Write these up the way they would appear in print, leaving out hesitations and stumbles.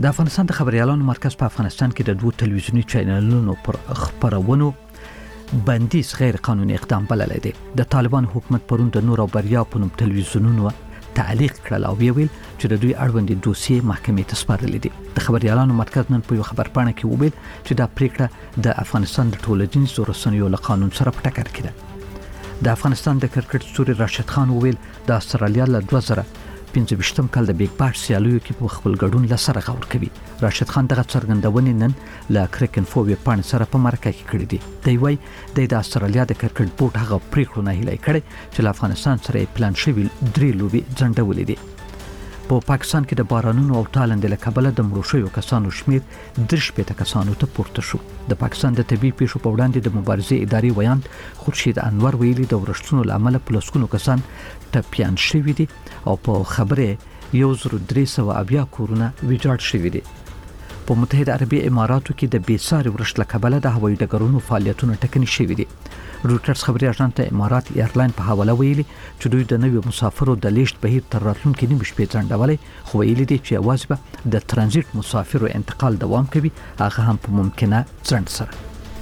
د افغانستان د خبريالانو مرکز په افغانستان کې د 2 تلویزیونی چینلونو پر خبرونو بندیز غیر قانوني اقدام بللی دی. د طالبان حکومت پرون د نور او بریا په نوم تلویزیونونو تعلیق کړل او ویل چې د دوی اړوند دوسیې محکمې ته سپارلې دي. د خبريالانو مرکز نن په یو خبرپاڼه کې وویل چې دا پریکړه د افغانستان د ټولنیزو رسنیو له قانون سره په ټکر کې ده. د افغانستان د کرکټ ستوري راشد خان وویل د استرالیا له 2015 کال د بیگ باش سیالیو کې په خپل ګډون لسره غور کوي. راشد خان دغه څرګندونې نن له کرکن فوبیا پاڼې سره په مرکه کې کړې دي. دی وایي د استرالیا د کرکټ بورډ هغه پریکړه نه هلي کړي چې له افغانستان سره پلان شوی 3 لوبي ځنډولې دي. په پاکستان کې د بارانونو او تالند له کبله د مړو شویو کسانو شمیر 3 کسانو ته پورته شو. د پاکستان د طبي پیښو په وړاندې د مبارزې ادارې ویاند خورشید انور ویلي د ورښتونو لامل پلسکونو کسان ټپيان شوي دي او په خبره 1300 کورونه ویجاړ شوي دي. په متحده عربي اماراتو کې د بیساري ورښت له کبله د هوایي ډګرونو فعالیتونه ټکني شوي دي. روټرز خبري اژانس امارات ایرلاین په حواله ویلي چې دوی د نویو مسافرو د لیست بهیر تر راتلونکي نیمه شپې ځنډولې، خو ویلي دي چې اواز به د ترانزیت مسافرو انتقال دوام کوي، هغه هم په ممکنه ځنډ سره.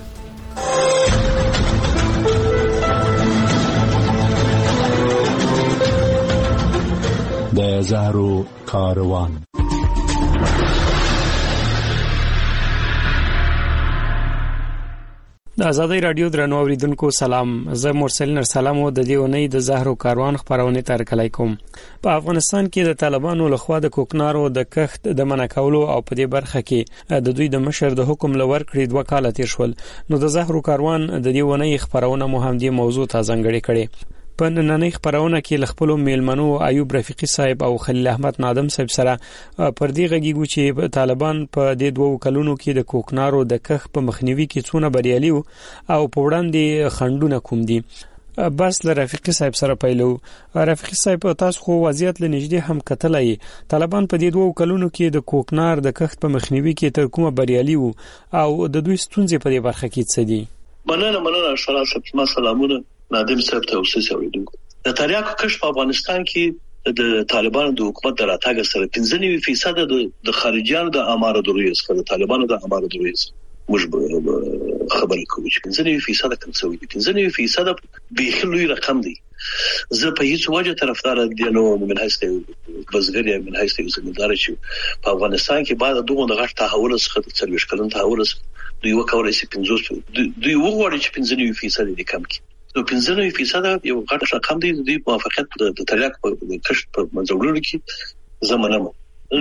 د زهرو کاروان. د ازادي رادیو درنو اوریدونکو سلام، زه مرسل نرسلام او د دې اونۍ د زهرو کاروان خبرونه تر کلای کوم. په افغانستان کې د طالبانو لخوا د کوکنارو د کښت د منع کولو او په دې برخه کې د دوی د مشر د حکم لور کړی 2 کال تیر شول. نو د زهرو کاروان د دې اونۍ خبرونه مو هم دې موضوع ته ځانګړې کړي. په نننۍ خبرونه کې لخپلو میلمنو ایوب رفیقی صاحب او خلیل احمد نادم صاحب سره پر دې غږیږو چې طالبان په دې 2 کلونو کې د کوکنارو د کښت په مخنیوي کې څونه بریالي او په وړاندې خندونه کوم دي. بس له رفیقی صاحب سره پیلو. رفیقی صاحب تاسو خو وضعیت لنږدې هم کتلای، طالبان په دې 2 کلونو کې د کوکنار د کښت په مخنیوي کې تر کومه بریالي او د دوی ستونزې په دې برخه کې څه دي؟ مننه شرافت سلامونه نادم صاحب ته اوسه اوریدونکو. د تریاکو کښت په افغانستان کې د طالبانو د حکومت د راتګ سره 95% د خارجيانو د اماره دروي څخه د طالبانو د اماره دروي موږ خبرې کوو چې 95% کوم څه وي. 95% به خلوی رقم دی. زه په هیڅ وجه طرفدار دي نو من هسته بزګر یا من هسته زمیندار چې په افغانستان کې بعد دغه غټ تحول څخه د 40 کلن تحول دوی وکولای شي 50 دوی وګوري چې 95% دي کم کی. نو 95% یو غټ رقم دی. دوی موافقت د تریاک په کښت په منځوړلو کې زمونږ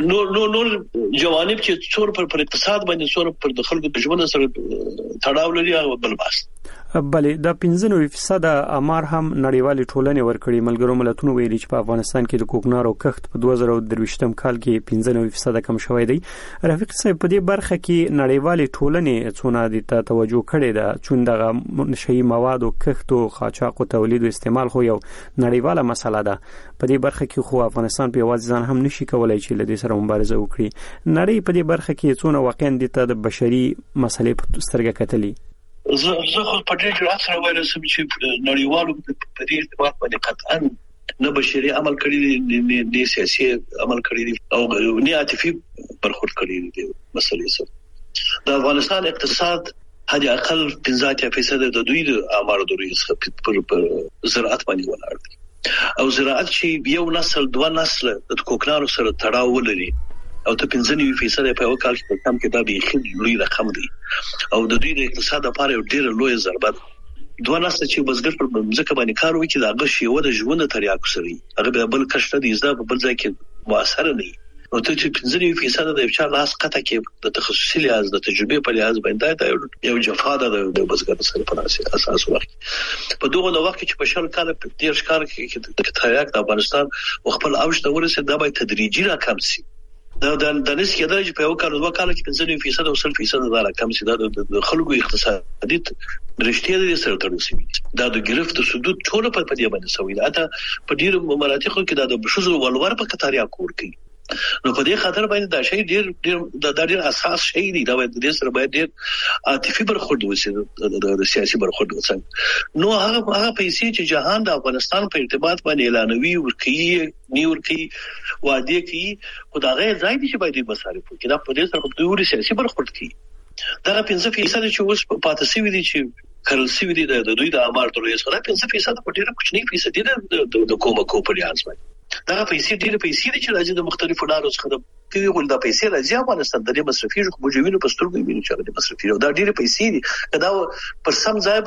نو جوانب چې څور پر اقتصاد باندې څور پر د خلکو د ژوند سره تړاو لري او بل باس. بلې د 95% امار هم نړیوالي ټولنې ورکړي. ملګرو ملتونو ویلي چې په افغانستان کې د کوکنارو کښت په 2023 کال کې 95% کم شوی دی. رفیق صاحب په دې برخه کې نړیوالي ټولنې څونه د توجه کړې ده چې دغه نشئی مواد او کښت او قاچاق او تولید او استعمال خو یو نړیواله مسله ده. په دې برخه کې خو افغانستان په یوازې ځان هم نشي کولای چې لدې سره مبارزه وکړي. نړۍ په دې برخه کې څونه واقعا د بشري مسلې په سترګه کتلي. زه خو په دې جرأت سره وایم چې نړیوالو په دې ارتباط باندې قطعا نه بشري عمل کړی دي، سیاسي عمل کړی دي او نه عاطفي برخورد کړی دي. مسلې سره د افغانستان اقتصاد حد اقل 15% د دوی د امارو دوی څخه پر زراعت باندې ولاړ دي. او زراعت چې یو نسل 2 نسل د کوکنارو سره تړاو لري او ته 95% په یو کال کې کم کې دا به خې لوی رقم دی او د دوی د اقتصاد لپاره یو ډیر لوی ضربه ده. 2 نسل چې بزګر پر ځمکه باندې کار وکړي دا غشي و د ژوند تریاکو سره هغه بل کښت دي زده په بل ځای کې مؤثر نه وي. او ته چې 95% د افشار لاس قطع کې د تخصصي لحاظ د تجربه په لحاظ باندې دا یو جفا ده د بزګر سره په اساس وخت په دغه وخت کې په شل کال په دیر ښکار کې د تریاک د افغانستان خپل اوج ته ورسېد. دا به تدریجي راکم شي. دا د نس کېدل چې په یو کال 2 کال کې 95% او 100% دا راکم شي. دا د خلکو اقتصادي رښتیا دي سره تړل شي. دا د گرفت سدود ټول په دې باندې سوي ده. اته په ډیر مراتخو کې دا د بشوز ولور په کتاریا کور کوي نو په دې خاطر باندې دا شی ډیر اساس شی دی دا د دې سره باید ډیر عاطفي برخورد وشي د سیاسي برخورد وشي نو هغه پیسې چې جهان د افغانستان په ارتباط باندې اعلانوي ورکي نیورکي وعده کوي خدای ځای دي چې باید مصارف وکړي دا په دې سره د سیاسي برخورد کوي دا 15% چې اوس پاتې شوی دي چې کرنسي وی دي د دوی د امارت ریاست خلا 15% په ډیره کوچنی فیصد دي د کومه کوپریانس باندې دا پیسې ډیره پیسې دي چې راځي د مختلفو لارو څخه د کوي ول د پیسې راځي افغانستان د مصرفي بوجوینو په سترګو ویني چې د مصرفي دا ډیره پیسې دي دا پر سم ځای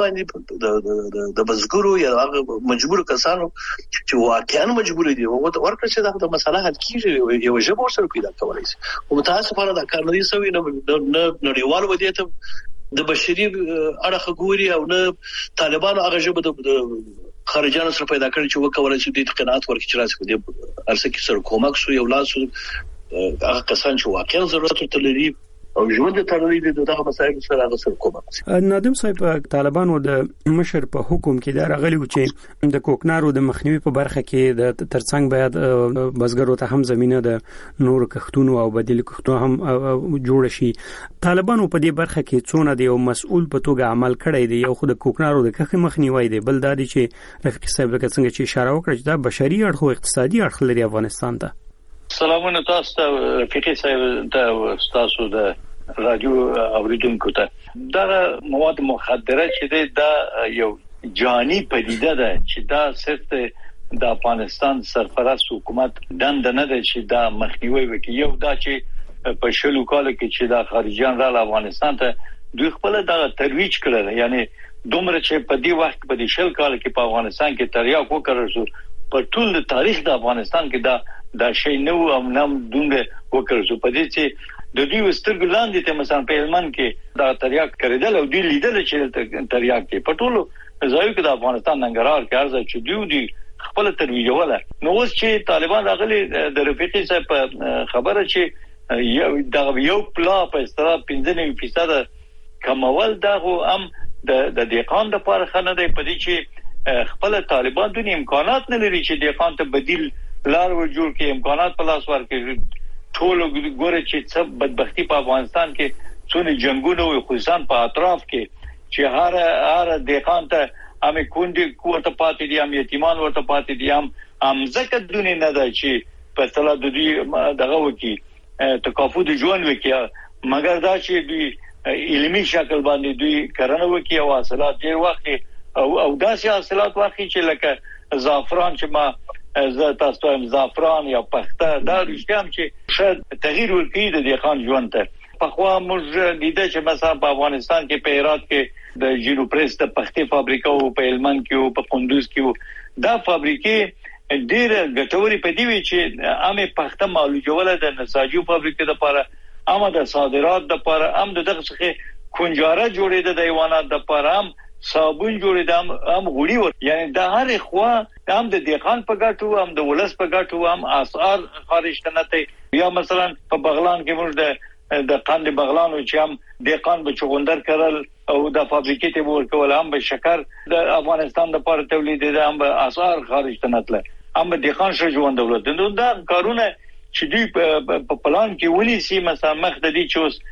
باندې د بزګرو یا هغه مجبور کسانو چې واقعا مجبور دي او ورکړه چې دا مسله حل کیږي یو ژبه سره پیدا کولای شي او متاسفانه دا کار نه دي سوي نه نړیوال ودیته د بشري اړه غوري او نه طالبانو هغه ژبه د خارجانو سره پیدا کړی چې وکولای شي د قناعت ورکړي چې راځي د ارسه کې سره کومک سو یو لاسو هغه کسان چې واقعا ضرورت ورته لري او ژوند ته لري دغه مسایل سره هغه سره کومک نادم صاحب طالبانو د مشر په حکم کې دا راغلی و چې د کوکنارو د مخنیوي په برخه کې د ترڅنګ باید بزګرو ته هم زمينه د نور کښتونو او بدیل کښتونو هم جوړ شي طالبانو په دې برخه کې څونه دی او مسؤل په توګه عمل کړی دی یو خو د کوکنارو د کښ مخنیوي دی بل دا دی چې رفیق صاحب څنګه چې اشاره وکړه چې دا بشري اړخ او اقتصادي اړخ لري افغانستان ته سلامونه تاسو ته رفیق صاحب د تاسو د رادیو اوریدونکو ته دا مواد مخدره چې دا یو جانی پدیده ده چې دا صرف د افغانستان سرپرست حکومت دند نه ده چې دا مخنیوي وکړي یو دا چې په شلو کال کې چې دا خارجيان را افغانستان ته دوی خپل دا ترویج کړل یعنی دومره چې په دې وخت په دې شل کال کې په افغانستان کې تریاک وکړل شو په ټول تاریخ د افغانستان کې دا شی نو او نام دونګه وکړل شو په دې چې د دوی وسترګ لاندې ته مثلا په هلمند کې دا تریاک کړیدل او دوی لیدل چې تریاک کې په ټولو ځایو کې د افغانستان ننګرهار کې ارزه چې دوی خپل ترویجوله نو اوس چې طالبان راغلي د رفیقي صاحب خبره چې یو پلا په استرا 15% کمول دا هم د دیقان د پاره خنه دی په دې چې خپل طالبان د امکانات نه لري چې دیقان ته بدیل لار ورجوړ کې امکانات په لاس ورکړي ټول ګوره چې څه بدبختی په افغانستان کې څونه جنگونه او خصوصا په اطراف کې چې هر دیقان ته امې کندې ورته پاتې دي هم یتیمان ورته پاتې دي هم ځکه دونی نه ده چې په اصطلاح د دوی دغه وکی تکافو د ژوند وکي مګر دا چې دوی علمي شکل باندې دوی کرنه وکي او حاصلات ډیر وخت او داسې حاصلات واخی چې لکه زعفران چې ما زه تاسو هم زعفران یا پخته دا رښتیا هم چې شاید تغییر ورکړي د دیقان ژوند ته په خوا موږ لیدل چې مثلا په افغانستان کې په هرات کې د جینو پریس د پختې فابریکه او په هلمند کې او په کندوز کې دا فابریکې ډېر ګټوري په دی وی چې امه پخته معلوموله د نساجو فابریکې لپاره امه د صادرات لپاره هم دغه څخه کنجاره جوړېده د حیوانات لپاره هم صابون جوړېدم هم غوړي ور یعنی د هر خوا هم د دیقان په ګټو هم د ولس په ګټو هم اسعار خارج تنته یا مثلا په بغلان کې موږ د قند بغلان او چې هم دیقان به چغندر کړل او د فابریکې ته ورکول هم به شکر د افغانستان د لپاره تولید دي هم به اسعار خارج تنتله هم دیقان شو ژوند دولت نو دا کارونه چې دوی په پلان کې ونی سي مثلا مخ د دې چوس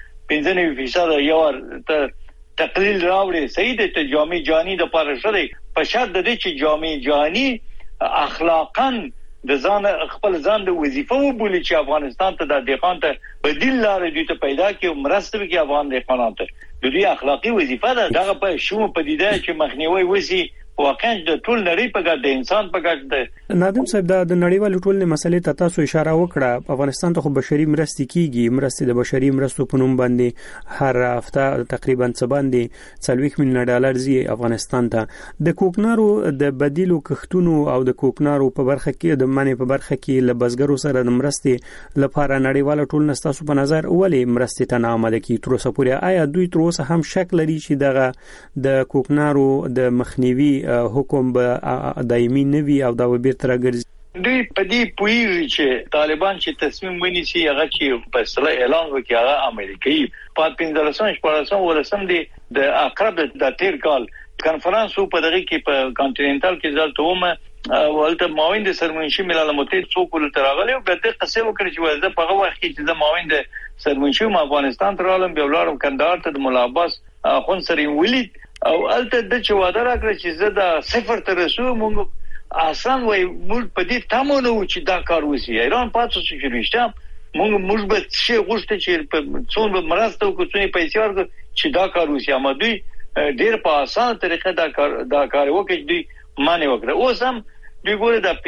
15% یو تقلیل راوړي صحیح د جامع جانی د پاره شری په شرط د دې چې جامع جانی اخلاقاً د ځان خپل ځان د وظیفه وبولي چې افغانستان ته د دیقان ته بدیل لارې دي ته پیدا کړي مرسته وکړي افغان دیقانان ته د دې اخلاقی وظیفه ده دغه په شوم پدیده چې مخنیوي وسی واقعا د ټول نړۍ په ګډ د انسان په ګډ د نادم صاحب د نړیوال ټولنې مسلې ته تاسو اشاره وکړه افغانستان ته خو بشري مرستې کیږي مرستې د بشري مرستو په نوم باندې هر هفته تقریبا څه باندې 40 میلیون ډالر زی افغانستان ته د کوکنارو د بدیلو کښتونو او د کوکنارو په برخه کې د منې په برخه کې ل بزګرو سره د مرستې لپاره نړیوال ټولنه تاسو په نظر ولې مرستې ته نامده کی تر اوسه پورې آیا دوی تر اوسه هم شک لري چې دغه د کوکنارو د مخنیوي حکم به دایمي نوي او دا به تر راګرځي دوی په دې پویږي چې طالبان چې تصمیم ونیسي هغه چې فیصله اعلان وکړي هغه امریکایي په 15 ولسم دی د اقرب د تیر کال کانفرنس په دغه کې په کانټیننټال کې ځل ته ولته معاون د سرمنشي ملل متحد څوک ولتراغلی او به د قصې وکړي چې ولته په هغه وخت کې چې د معاون د سرمنشي افغانستان تر عالم به ولارم کندهار ته د مولا عباس خون سره ولید او الته د چې وعده راکړه چې زه د صفر تر رسو مونږ آسان وای موږ په دې تمونه و چې دا کار وسی ایران پاتې شو چې رښتیا موږ به څه غوښته چې په څون مرسته وکړو پیسې ورکړو چې دا کار وسی اما دوی ډیر په اسانه طریقه دا کار وکړي دوی معنی وکړه اوس هم دوی ګوره د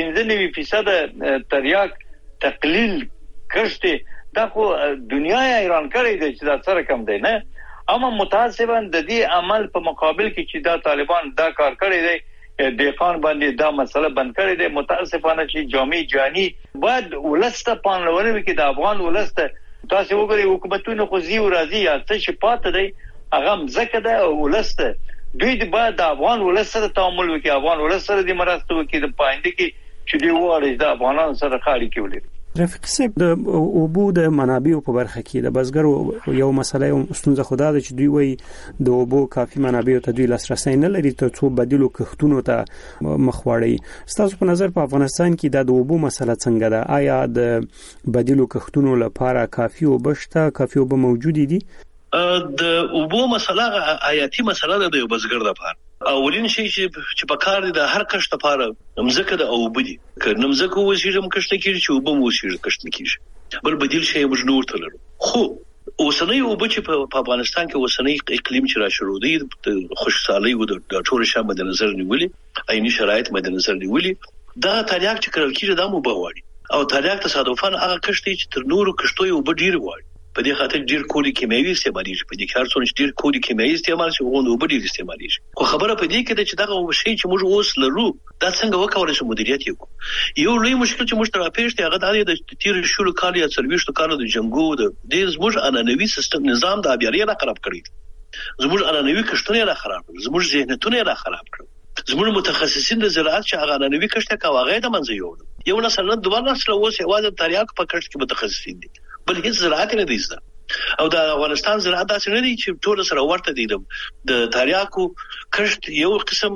95% تریاک تقلیل کړشته دا خو دنیا ایران کړی دی چې دا سره کم دی نه اما متاسفانه د دې عمل په مقابل کې چې دا طالبان دا کار کړی دی د قانون باندې دا مسله بند کړی دی متاسفانه چې جامع جهانی باید ولسته پانلونه کې د افغان ولسته تاسو وګورئ حکومتونه خو زیو راځي یا څه چې پات دی هغه مزکه ده ولسته دوی د بعد د افغان ولسته تعامل وکړي افغان ولسته د مرسته وکړي د پاینده کې چې دی واره د افغانانو سره خاړي کې ولري رفیق صاحب د اوبو د منابعو په برخه کې د بزګرو یو مسله یو ستونزه خدا ده چې دوی وایي د اوبو کافي منابع ته دوی لاسرسي نه لري ته څو بدیلو کښتونو ته مخ وړي ستاسو په نظر په افغانستان کې د اوبو مسله څنګه ده آیا د بدیلو کښتونو لپاره کافي اوبه شته کافي اوبه موجود دي د اوبو مسله حیاتي مسله ده د بزګر لپاره اولین شي چې په کار دي د هر کښت لپاره مزکه د اوبو دي که نمزکه وسیږم کښت کیږي چې اوبو وسیږي کښت کیږي بل بدیل شي موږ نور تلل خو اوسنۍ اوبو چې په افغانستان کې اوسنۍ اقلیم چې را شروع دي د خوشحالي او د ټول شامل مد نظر نیولې عیني شرایط مد نظر نیولې دا تریاک چې کړل کیږي د مو بغواړي او تریاک تصادفاً هغه کښت چې تر نورو کښتو اوبو ډیر وړي په دې خاطر ډیر کولی کیمیاوي استعمالېږي په دې کار څون ډیر کولی کیمیاوي استعمال شي غوښنه اوبه ډیر استعمالېږي خو خبره په دې کې چې دغه شی چې موږ اوس لرو دا څنګه وکولای شو مدیریت یو لوی مشکل چې موږ تر پیښ دی هغه د تیر شلو کال یا 30 کال د جنگو د دې زموږ انانوي سیستم نظام د ابياري را خراب کړی زموږ انانوي کښتونه را خراب کړ زموږ ذهنیتونه را خراب کړ زموږ متخصصین د زراعت چې هغه انانوي کښت کاوه د منځ یو نسل نه دوه نسل اوس یوازې تریاک په کښت کې متخصصین دي بل هیڅ زراعت نه دي او د افغانستان زراعت داسې نه دي چې ټول سره ورته دي د تریاکو کښت یو قسم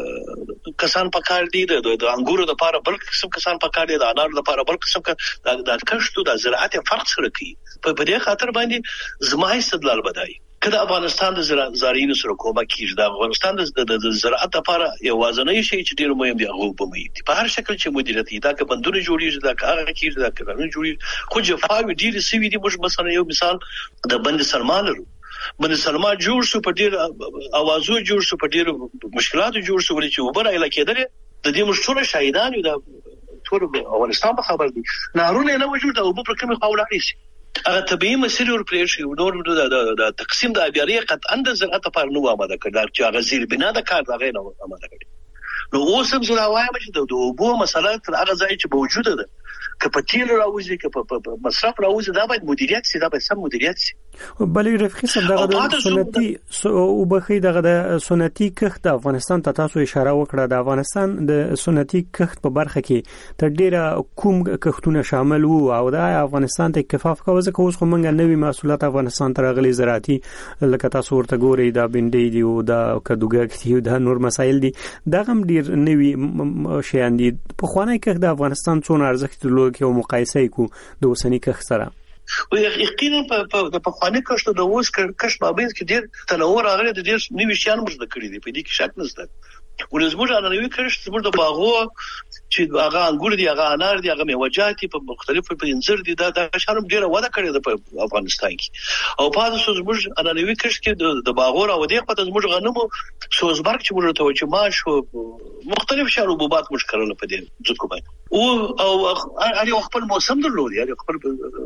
کسان پکار دي د انګورو لپاره بل قسم کسان پکار دي د انارو لپاره بل قسم د کښت د زراعت فرق سره کوي په دې خاطر باندې زما استدلال بدای کله افغانستان د زراعتین سره کومه کیږي د افغانستان د زراعت لپاره یو وازنه شي چې ډیر مهم دی هغه په مې په هر شکل چې مدیریت دا که بندونه جوړیږي دا کار کیږي دا کارونه جوړیږي خو جفاوی ډیر سوي دي موږ مثلا یو مثال د بند سلمان لرو بند سلمان جوړ شو په ډیر اوازو جوړ شو په ډیر مشکلات جوړ شو چې وبره علاقې ده د دې مشهور شاهدان یو د ټول افغانستان په خبر دي نارونه نه وجود او په کومه خاوله لري هغه طبيعي مسیر ور پرې شي نور د تقسیم د ابياري قطعا د زراعت لپاره نو آماده کړل چې هغه زیر بنا د کار دغه نه آماده کړي نو اوس هم زه وایم چې د اوبو مسله تر هغه ځای چې موجوده ده که په تیل راوځي که په مصرف راوځي دا باید مدیریت شي دا باید سم مدیریت شي بلې رفیق صاحب دغه د سنتي او بخې دغه د سنتي کښت د افغانستان ته تاسو اشاره وکړه د افغانستان د سنتي کښت په برخه کې تر ډیره کوم کښتونه شامل وو او د افغانستان ته کفاف کوزه که اوس خو موږ نوې محصولات افغانستان ته راغلي زراعتي لکه تاسو ورته ګورئ د بنډۍ دی او د کدوګک دی د نور مسایل دي دغه ډیر نوې شیان دي په خوانه کې د افغانستان څون ارزښت لري کې مقایسه کو د اوسنی کښت سره او یقینا په پخوانی کښت د اوس کښت مابین کې ډیر تنوع راغلی د ډیر نوي شیان موږ کړی دي په دې کې شک نشته ولزموږ انانوي کښت زموږ د باغو چې هغه انګور دي هغه انار دي هغه میوه‌جات په مختلفو په انځر دي دا شانم ډیره وده کړې ده په افغانستان کې او په تاسو زموږ انانوي کښت کې د باغو او د خپل زموږ غنمو سوزبرګ چې موږ ته چې ماش او مختلف شربات موږ کړل په دې ځکه باندې او هغه خپل موسم درلود هغه خپل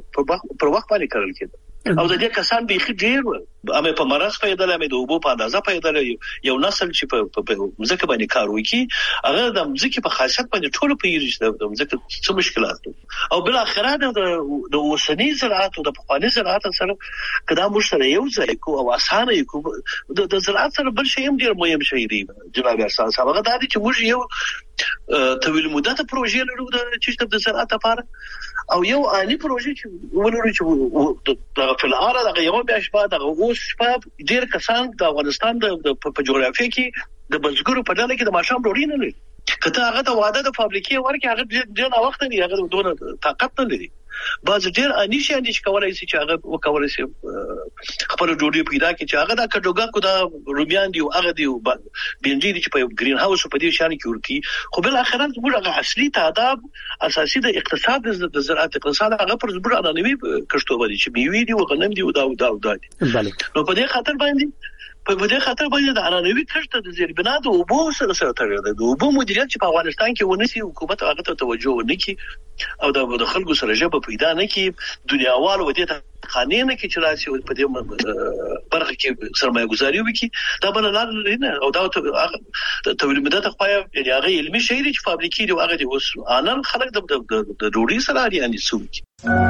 پر وخت باندې کړل کېده او د دې کسان به خې ډیر امه په مرز پیدا لمه د اوبو په اندازه پیدا یو نسل چې په ځکه باندې کار وکي هغه د ځکه په خاصیت باندې ټول په یری د ځکه څه مشکلات او بل اخره د اوسنی زراعت او د پخوانی زراعت سره کدا موږ سره یو ځای کو او اسانه کو د زراعت سره بل شی هم ډیر مهم شي دی جناب ارسال صاحب هغه د چې موږ یو طویل مدته پروژې لرو د زراعت لپاره او یو عالی پروژې چې ولرو چې په الحال د یو بیا شپه د اوس شپه ډیر کسان د افغانستان د په جغرافیه کې د بزګرو په ډله کې د ماشام ډوډۍ نه لري کته هغه د واده د فابریکې ورکه هغه ډېر وخت نه هغه دونه طاقت نه لري باز ډېر انیشي کولای شي چې هغه وکولای شي خپل ډوډۍ پیدا کړي چې هغه د کډوګا کو دا رومیان دی او هغه دی بنجي دي چې په گرین هاوس په دې شان کې ورکی خو بل اخرت موږ اصلي تعداد اساسي د اقتصاد د زراعت اقتصاد هغه پر زبر انانوي کشتو باندې چې میوي دي او غنم دي او دا دي نو په دې خاطر باندې د انانوي کشت د زیربنا د اوبو سره تړاو دی د اوبو مدیریت چې په افغانستان کې ونسي حکومت هغه ته توجه ونکړي او د خلکو سره جبه پیدا نه کړي دنیاوال و دې ته قانون نه کې چې راشي په دې برخه کې سرمایه گذاري وکړي دا بل لار نه او دا تولید مدت خو یې هغه علمي شی دی چې فابریکې دی هغه دی اوس انن خلک د ډوډۍ سره یعنی سوق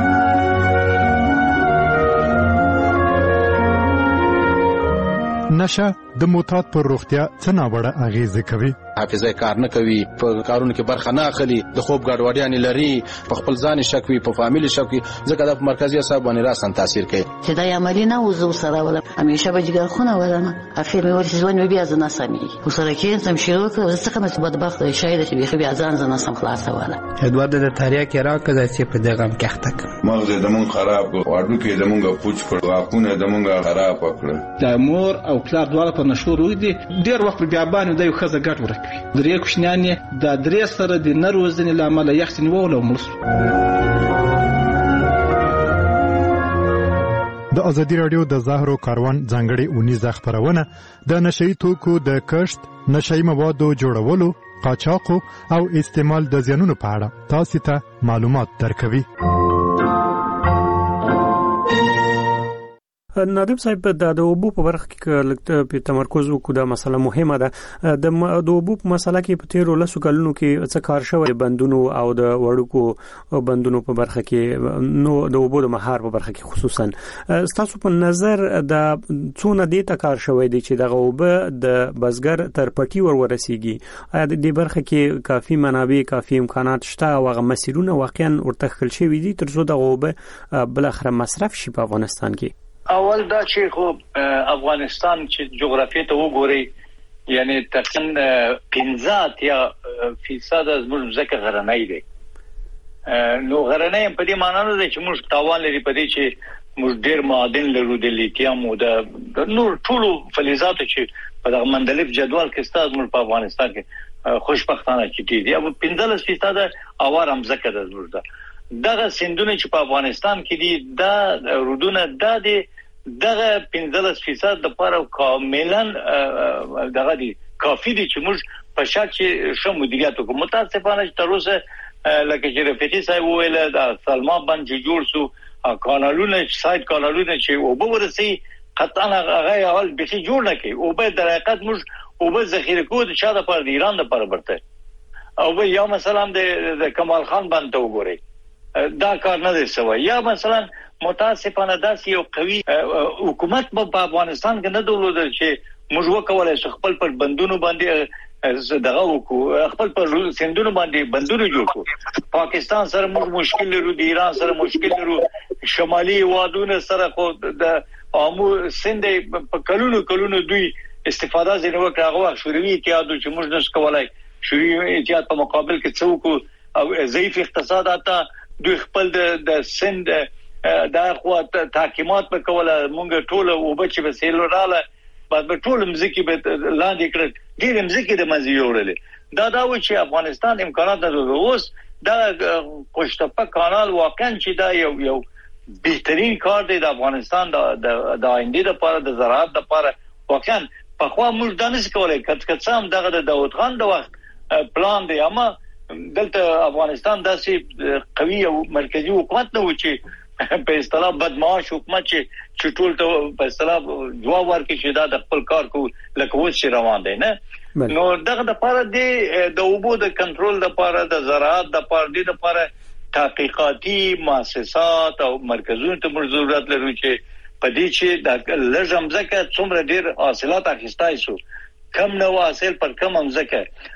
نشه د موتات پر روغتیا څه ناوړه اغیزه کوي حافظه کار نه کوي په کارونو کې برخه نه اخلي د خوب ګډوډیان لري په خپل ځان شک وي په فامیل شک وي ځکه د مرکزی اعصاب باندې راسن تاثیر کوي چې دا عملی نه وزو سره ولا همیشه به جګر خونه ولنه اخر مې ورته ځوان بیا ځنه سمي وسره کې سم شروع کړ څه کومه بدبخت شاید چې بیا ځان ځنه سم خلاص ولا ادوارد د تاریخ کې راکړه چې په دغه کښتک مغز د مون خراب واړو کې د مونږه پوچ کړ واکونه د مونږه خراب کړ د مور او پلار دواړه په نشور وې دي ډېر وخت بیا باندې د یو خزه ګټ ورکوي درې کوشنیان د درې سره د نروزنې لامل یخت نیول او ملس د ازادي رادیو د زهرو کاروان ځانګړي اونیزه خبرونه د نشئی توکو د کشت نشئی موادو جوړولو قاچاق او استعمال د زیانونو په اړه تاسو ته معلومات درکوي نادم صاحب د اوبو په برخه کې په تمرکز وکړو دا مسله مهمه ده د اوبو په مسله کې په تیرو لسو کلونو کې څه کار شوی بندونو او د وړوکو بندونو په برخه کې نو د اوبو د مهار په برخه کې خصوصا تاسو په نظر د څونه دې ته کار شوی دی چې د اوبو د بزګر تر پټي ورسیږي د دې برخه کې کافي منابع کافي امکانات شته او هغه مسیرونه واقعا ورته خل شوی دي تر څو د اوبو بل اخر مصرف شي په افغانستان کې اول دا چې خو افغانستان چې جغرافیه ته وګوري یعنی تقریبا 15 یا فیصد از موږ ځکه غرنۍ دي نو غرنۍ په دې معنی نه ده چې موږ تاوان لري په دې چې موږ ډېر معادن لرو د لیتیم او د نور ټولو فلزاتو چې په دغه مندلف جدول کې ستاسو موږ په افغانستان کې خوشبختانه چې دي او 15% اوارم ځکه د موږ ده دغه سندونه چې په افغانستان کې دي دا رودونه دغه 15% د لپاره کاملا دغه دي کافي دي چې موږ په شک چې شو مدیریت وکړو متاسفانه چې تر اوسه لکه چې رفیقي صاحب ویل د سلما باندې جوړ سو کانالونه سایت کانالونه چې او به ورسي قطعا هغه اول به جوړ نه کوي او به در حقیقت موږ او به ذخیره کوو د شاده پر ایران لپاره برته او یا مثلا د کمال خان باندې وګورئ دا کار نه دی شوی یا مثلا متاسفانه داسې یو قوي حکومت په افغانستان کې نه درلودل چې موږ وکولای شو خپل پر بندونو باندې دغه وکړو خپل پر سندونو باندې بندونه جوړ کړو پاکستان سره موږ مشکل لرو د ایران سره مشکل لرو شمالي وادونو سره خو د عامو سند په کلونو دوی استفاده زینو کاغه شوروي اتحاد چې موږ نس کولای شوروي اتحاد په مقابل کې څوک او ضعیف اقتصادات دوی خپل د سند دا خو تحکیمات په کوله مونږ ټول او بچ به سیلوراله بعد به ټول مزکی به لاندې کړ ډیر مزکی د مزي وړل دا و چې افغانستان امکانات درلود اوس دا قشتپه کانال واقعا چې دا یو بهترین کار دی د افغانستان د آینده لپاره د زراعت لپاره واقعا په خوا موږ دانش کولای کڅام دغه د داوود خان د وخت پلان دی اما دلته افغانستان داسې قوي او مرکزی حکومت نه و چې په اصطلاح بدمعاش حکومت چې ټول ته په اصطلاح جواب ورکړي چې دا د خپل کار کو لکه اوس چې روان دی نه نو دغه د لپاره د اوبو د کنټرول لپاره د زراعت لپاره د لپاره تحقیقاتي مؤسسات او مرکزونو ته موږ ضرورت لرو چې په دې چې د لږم ځکه څومره ډیر حاصلات اخیستای شو کم نو حاصل پر کم هم ځکه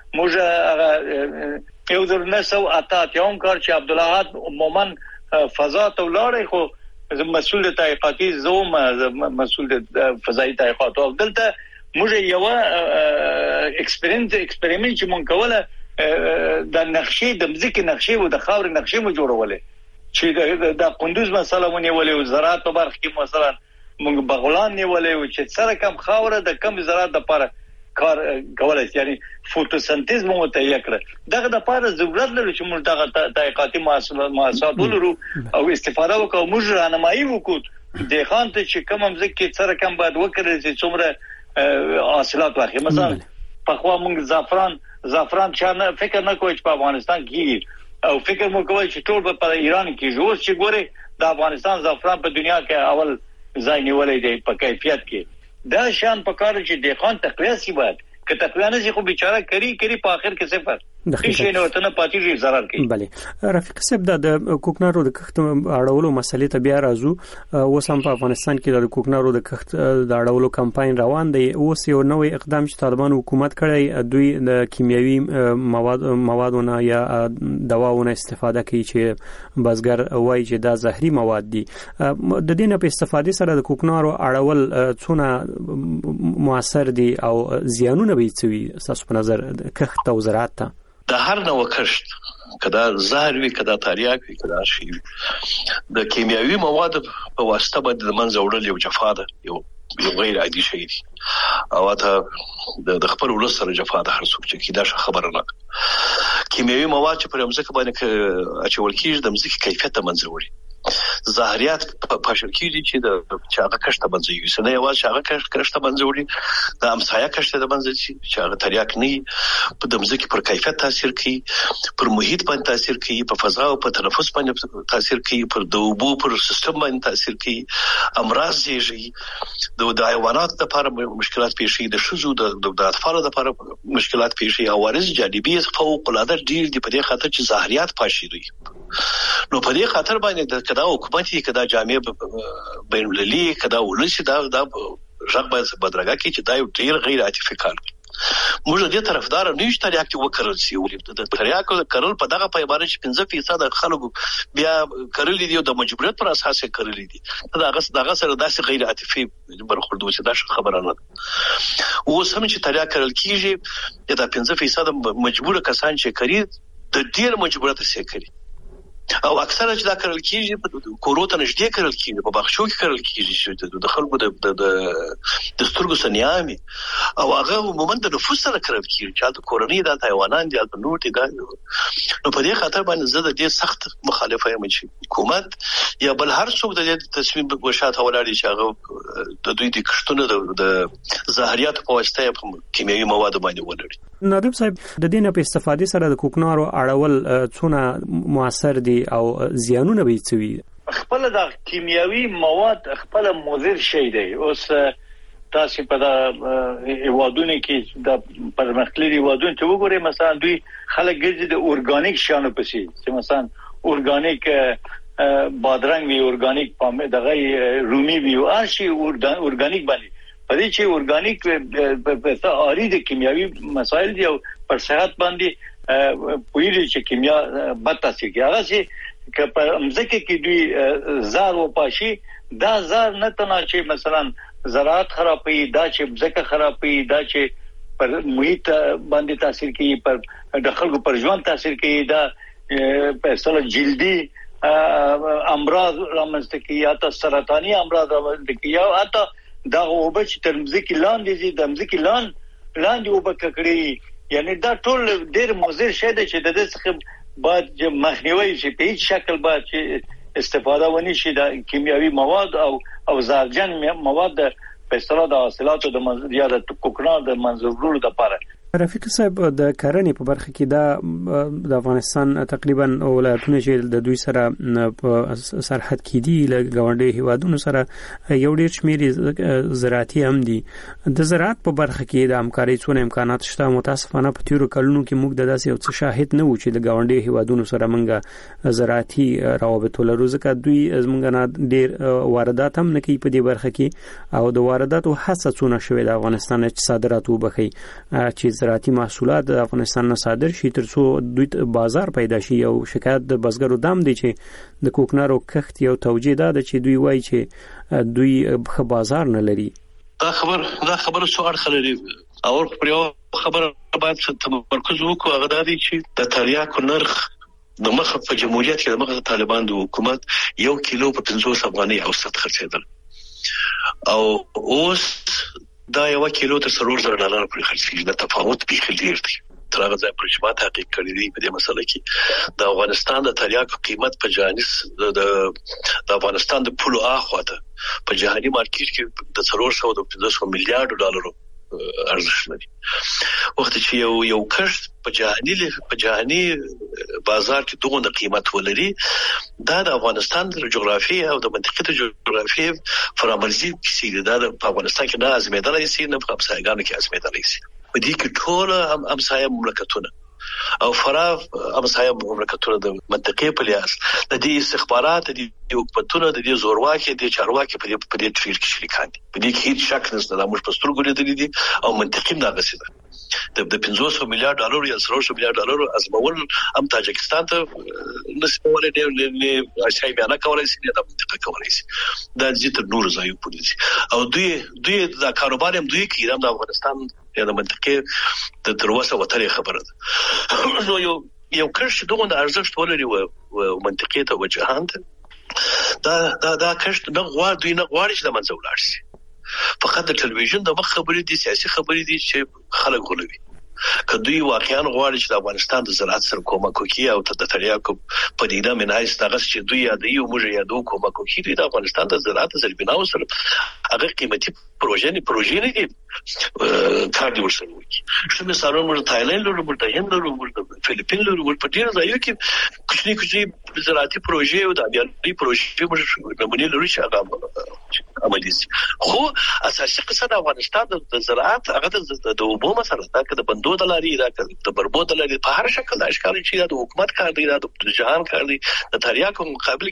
موږ یو ځل نسو اتات یوم کار چې عبد الله مومن فضا ته ولاړ خو مسؤل تحقیقاتي زوم مسؤل فضائي تحقیقات او دلته موږ یو ایکسپریمنت چې مونږ کوله د نقشې د مځکې نقشې او د خاور نقشې مو جوړولې چې د قندوز مثلا ونیولې او زراعت په برخه کې مثلا موږ بغلان نیولې او چې سره کم خاور د کم زراعت لپاره کار کولای شي یعنی فوتوسنتیز مو متهیا کړ دغه د لپاره ضرورت لري چې موږ دغه تحقیقاتي محصولات ولرو او استفاده وکړو موږ راهنمایي وکړو د خان ته چې کوم مځکه سره کم باید وکړي چې څومره حاصلات واخلي مثلا په خوا موږ زعفران چانه فکر نه کوي چې په افغانستان کې او فکر مو کوي چې ټول په ایران کې جوړ شي ګوره د افغانستان زعفران په دنیا کې اول ځای نیولې دی په کیفیت کې دا شان په کار چې د خان تقویه سی باید که تقویه نه شي خو بیچاره کری په اخر کې صفر هیڅ نه وته نه پاتې ضرر کوي بله رفیق صاحب د کوکنارو د کښت اړولو مسلې ته بیا راځو اوس هم په افغانستان کې د کوکنارو د کښت د اړولو کمپاین روان دی اوس یو نوې اقدام چې طالبان حکومت کړی دوی د کیمیاوي موادونو یا دواونو استفاده کوي چې بازګر وایي چې دا زهري مواد دي د دې نه په استفادې سره د کوکنارو اړول څونه موثر دي او زیانونه به څه تاسو په نظر کښت او زراعت ته د هر نوع کښت کدا زهر وی کدا تریاک وی کدا شی د کیمیاوي مواد په واسطه باندې د منځ وړل یو جفا ده یو غیر عادي شی دی او ته د خپل ولس سره جفا ده هر څوک چې دا خبره نه کیمیاوي مواد چې پر مځکه باندې اچول کیږي د مځکه کیفیت ته منځ وړي زهريات په شرکې دي چې د چاغه کښته باندې یو سنه یو چاغه کښته باندې وړي د امسایا کښته د باندې چې چاغه تریاک نه په د مځکه پر کیفیت تاثیر کوي پر محیط باندې تاثیر کوي په فضا او په تنفس باندې تاثیر کوي پر د اوبو پر سیستم باندې تاثیر کوي امراض زیږي د حیوانات لپاره مشکلات پیښي د شذو د اطفال لپاره مشکلات پیښي او وارث جانبي فوق العاده ډیر دي په دې خاطر چې زهريات پاشي دي نو په دې خاطر باندې کدا حکومتي کدا جامع بین المللي کدا ولسی دا ژغ باید بدرګه کی چې دا یو ډیر غیر عاطفي کار موږ دې طرفدار نه یو تریاک ته وکړل سی ولې د تریاک کارول په دغه پیمانه چې 15% خلکو بیا کړل دي او د مجبوریت پر اساس کړل دي دغه سره داسې غیر عاطفي برخورد وسی دا خبره نه او سم چې تریاک کړل کیږي دا 15% مجبور کسان چې کړي د ډیر مجبوریت سره کړي او اکثره چې دا کړل کیږي په کوروته نشته کړل کیږي په بخښو کې کړل کیږي چې د خلکو د سترګو سنیامي او هغه عموما د نفوس سره کړل کیږي چې د کورنۍ د حیوانات د نوټي دا نو په دې خاطر باندې زه د دې سخت مخالفه یم چې حکومت یا بل هر څوک د دې تصمیم په وشاته ولاړ چې هغه د دوی د کښتونو د زهريات په واسطه په کیمیاوي مواد باندې ولري نادم صاحب د دې نه په استفادې سره د کوکنارو اړول څونه موثر دي او زیانونه به څوي خپل د کیمیاوي مواد خپل مضر شي دی اوس تاسو په د ایوادونه کې د پرمختللي ایوادونه چې وګورئ مثلا دوی خلک ګرځي د اورګانیک شانو پسې چې مثلا اورګانیک بادرنګ وی اورګانیک پامه دغه رومي وی او شي اورګانیک باندې په دې چې اورګانیک په اړه د کیمیاوي مسایل دی او پر صحت باندې پویری چې کیمیا بد تاثیر کوي هغه چې په مځکه کې دوی زار او پاشي دا زار نه تنه چې مثلا زراعت خرابوي دا چې مځکه خرابوي دا چې پر محیط باندې تاثیر کوي پر د خلکو پر ژوند تاثیر کوي دا په اصل جلدي امراض رامنځته کوي یا سرطاني امراض رامنځته کوي یا حتی دا وبچ تر مځکه لاندې دي د مځکه لاندې وبکړي یعنی دا ټول ډیر مضر شي چې د دې څخه باید مخنیوي شي په هیڅ شکل باید چې استفاده ونی شي د کیمیاوي مواد او زهرجن مواد په اصطلاح د حاصلاتو د یا د کوکنار د منځوړلو لپاره رفیق صاحب د کرنې په برخه کې دا د افغانستان تقریبا ولایتونه چې د دوی سره په سرحد کې دي له ګاونډي هیوادونو سره یو ډیر شمیر زراعتي هم دي د زراعت په برخه کې د همکارۍ څونه امکانات شته متاسفانه په تیرو کلونو کې موږ د داسې یو څه شاهد نه و چې د ګاونډي هیوادونو سره موږ زراعتي روابط ولرو ځکه دوی زموږ نه ډیر واردات هم نه کوي په دې برخه کې او د وارداتو هڅه څونه شوې د افغانستان چې صادرات وبخي چې زراعتي محصولات د افغانستان نه صادر شي ترڅو دوی بازار پیدا شي او شکایت د بزګرو دام دي چې د کوکنارو کښت یو توجیه ده چې دوی وایي چې دوی په بازار نه لري دا خبر څو اړخ لري او پر یو خبره باید تمرکز وکړو، هغه دا دی چې د تریاکو نرخ د مخه په جمهوریت کې د مخه طالبان د حکومت 1 کیلو په 500 افغانۍ اوسط خرڅېدل، او اوس دا 1 کیلو تر $4,000 پورې خرڅېږي. د تفاوت به ډیر دی. تر هغه ځای پورې چې ما تحقیق کړی دی په دې مسله کې د افغانستان د تریاکو قیمت په جهاني د افغانستان د پولو اخواته په جهاني مارکیټ کې د $450 میلیارډ ارزښت لري. وخت چې یو کښت په جهاني بازار کې دغه قیمت ولري، دا د افغانستان د جغرافیې او د منطقې د جغرافیې فرامرزي کیسې ده. د افغانستان کې نه ازمیدلای شي، نه په همسایګانو کې ازمیدلای شي. په دې کې ټول همسایه مملکتونه او فرا همسایه مملکتونه د منطقې په لیاس د دې استخبارات د حکومتونو د دې زورواکي د چارواکي په دې تفیر کې شریکان دي. په دې کې هیڅ شک نشته د موږ په سترګو لیدل دي او منطقي نه غسیده. د $500 میلیارډ یا $400 میلیارډ ازمول هم تاجکستان ته نسبت ولې شای بیان کولای شي، د منطقه کولای شي، د دې تر نور ځایو پولیس او دوی د کاروبار هم دوی کې د افغانستان یا د منطقې د تروسه وترې خبره ده. نو یو کښ دغه د ارزښت ولري او منطقې ته وجهان ده دا کښ نه غواړي دوی نه غواړي چې د منځ ولاړ شي. فقط د ټلویزیون د مخ خبرې دي، سیاسي خبرې دي چې خلک غولوي. که دوی واقعا غواړي چې د افغانستان د زراعت سره کومک وکړي او د تریاکو پدیده منایس دغه چې دوی یادوي او موږ یادو کومک وکړي د افغانستان د زراعت زربیناو سره هغه قیمتي پروژې نه دي کار دی ورسره وکړي. چې مثلا موږ تایلند لرو، موږ د هند لرو، موږ د فلیپین لرو، موږ په ډیر ځایو کې کوچني زراعتي پروژې او د ابياني پروژې موږ نمونه لرو چې هغه عملي شي. خو اساسي قصه د افغانستان د زراعت هغه د اوبو مسله ده، که د بندو د لاري دا د بربو د لاري په هر شکل د اشکال چې د حکومت کار دی، د جهان کار دی. د تریاکو مقابل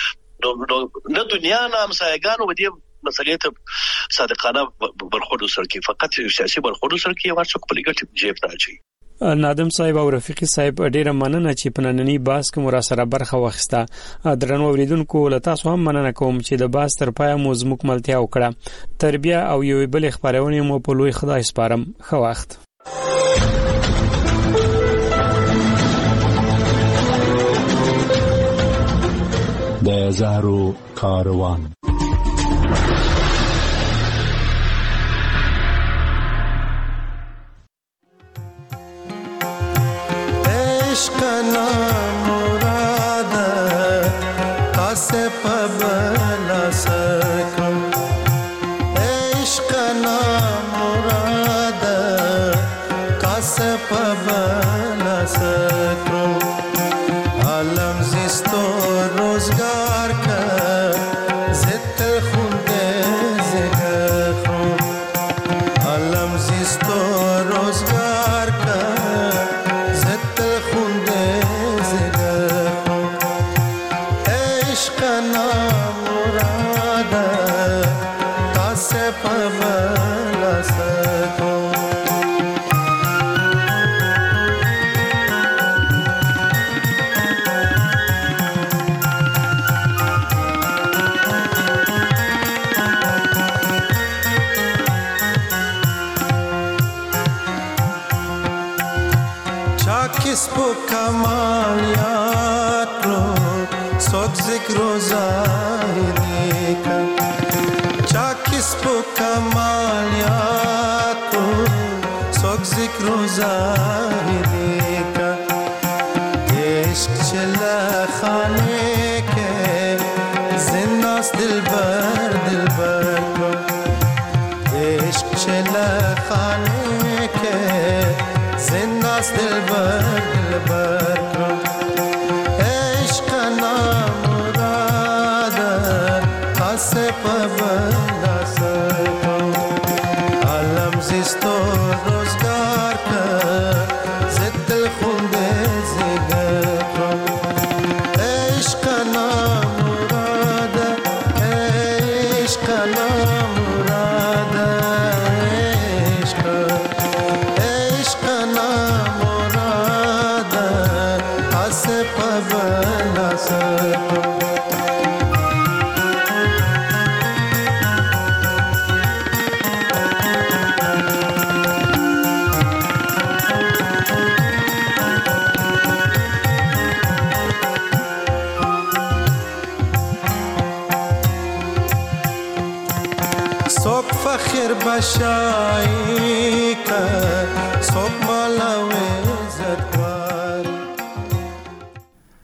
کې نه دنیا نه همسایګانو و دې مسلې ته صادقانه برخورد سره کې فقط سیاسي برخورد سره کې ورڅ په لګټ جیب ته اچي. نادم صاحب او رفیقي صاحب ډیره مننه چې په نننی باس کې مو را سره برخه واخیسته. درنو اوریدونکو له تاسو هم مننه کوم چې د باس تر پای مو زموږ ملتیا وکړه. تربیه او یو بل خبرونه مو په لوی خدای سپارم. ښه وخت. د زهرو کاروان. عشق نامراد کاسه پبلا سکم، عشق نامراد کاسه پبلا سکم، عالم زیستو روزگار که زت خونده زگر خون، عالم زیستو روزگار که किसको कमालियात रो सोक जिक्रो ज़ाहिरी का, चा किसको कमालियात रो सोक जिक्रो ज़ाहिरी का, इश्क चला खाने के जिन्नास दिलबर को, इश्क चला खाने के जिन्नास दिलबर को, इश्क नामुराद खासे पबला सको, आलम जिस्तो रोजगार का जिद खुंदे जिगर को, इश्क नामुराद, इश्क नामुराद, इश्क नामुराद खासे पबला सको. خشایی